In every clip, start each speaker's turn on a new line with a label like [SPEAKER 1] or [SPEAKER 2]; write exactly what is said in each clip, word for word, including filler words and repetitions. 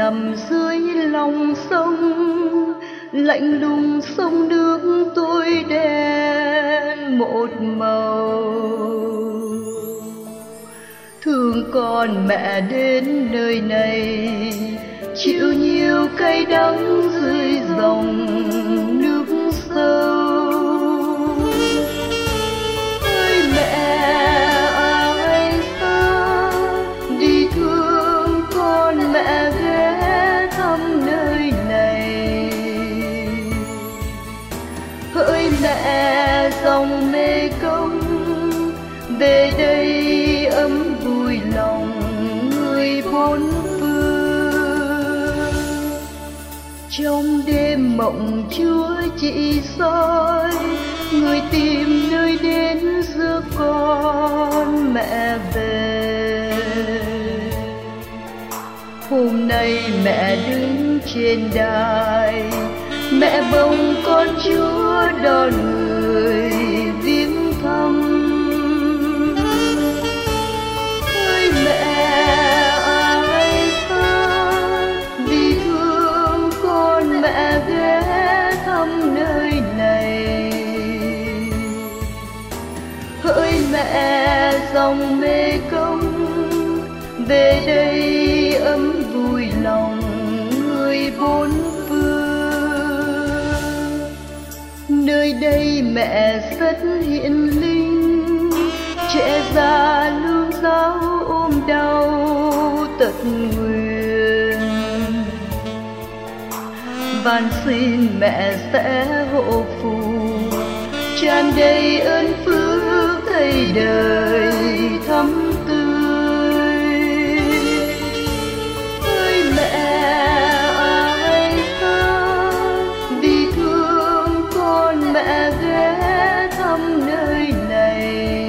[SPEAKER 1] nằm dưới lòng sông, lạnh lùng sông nước tôi đen một màu. Thương con mẹ đến nơi này, chịu nhiều cay đắng dưới dòng nước sâu. Ơi mẹ ơi xa, đi thương con mẹ ghé thăm nơi này. Hỡi mẹ dòng Mê Công, về đây ấm vui lòng người bốn phương. Trong đêm mộng Chúa chỉ soi, người tìm nơi đến giữa con mẹ về. Hôm nay mẹ đứng trên đài, mẹ bồng con Chúa đón người viếng thăm. Ơi mẹ ơi xa, vì thương con mẹ ghé thăm nơi này. Hỡi mẹ dòng Mê Công, về đây ấm vui lòng người bốn phương. Nơi đây mẹ rất hiền linh, trẻ già lương giáo ôm đau tật nguyền. Van xin mẹ sẽ hộ phù, tràn đầy ơn phước thầy đời thắm tươi. Ơi mẹ ơi xa, vì thương con mẹ ghé thăm nơi này.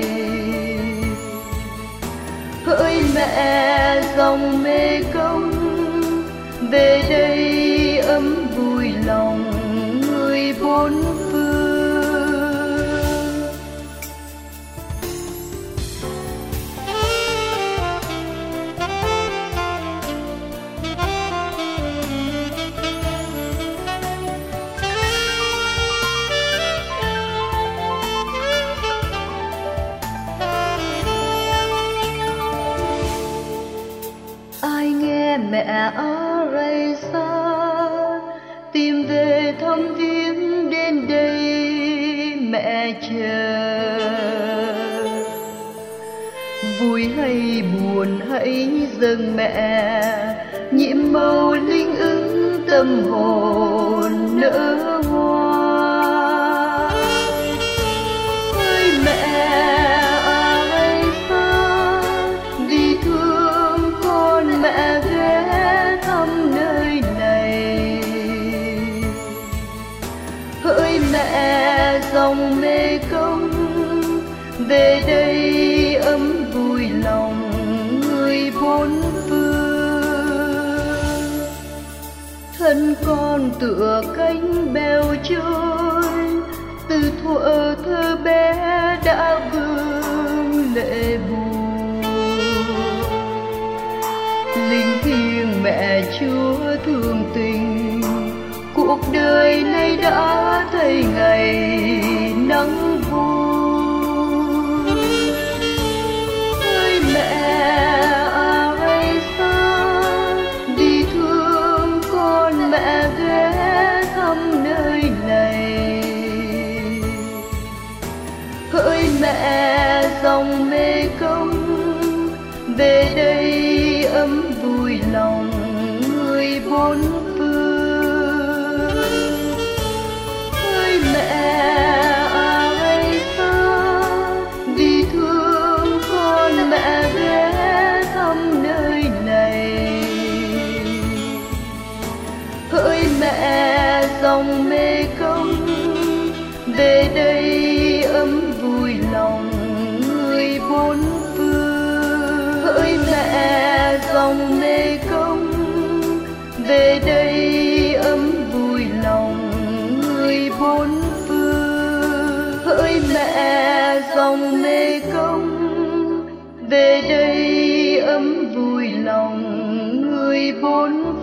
[SPEAKER 1] Hỡi mẹ dòng Mê Công, về đây ấm vui lòng người bốn phương. Ai nghe mẹ ở đây xa, tìm về thăm viếng đến đây mẹ chờ. Vui hay buồn hãy dâng mẹ, nhiệm màu linh ứng tâm hồn nở hoa. Ơi mẹ ơi xa, vì thương con mẹ ghé thăm nơi này. Hỡi mẹ dòng Mê Công, về đây ấm vui lòng người bốn phương. Thân con tựa cánh bèo trôi, từ thuở thơ bé đã vương lệ buồn. Linh thiêng mẹ Chúa thương tình, cuộc đời này đã thấy ngày nắng vui. Ơi mẹ ơi xa, đi thương con mẹ ghé thăm nơi này. Hỡi mẹ dòng Mê Công, về đây ấm vui lòng người bốn phương. Ơi mẹ ơi xa, vì thương con mẹ ghé thăm nơi này. Hỡi mẹ dòng Mê Công, về đây ấm vui lòng người bốn phương. Hỡi mẹ dòng Mê Công, về đây ấm vui lòng người bốn phương. Hỡi mẹ dòng Mê Công, về đây ấm vui lòng người bốn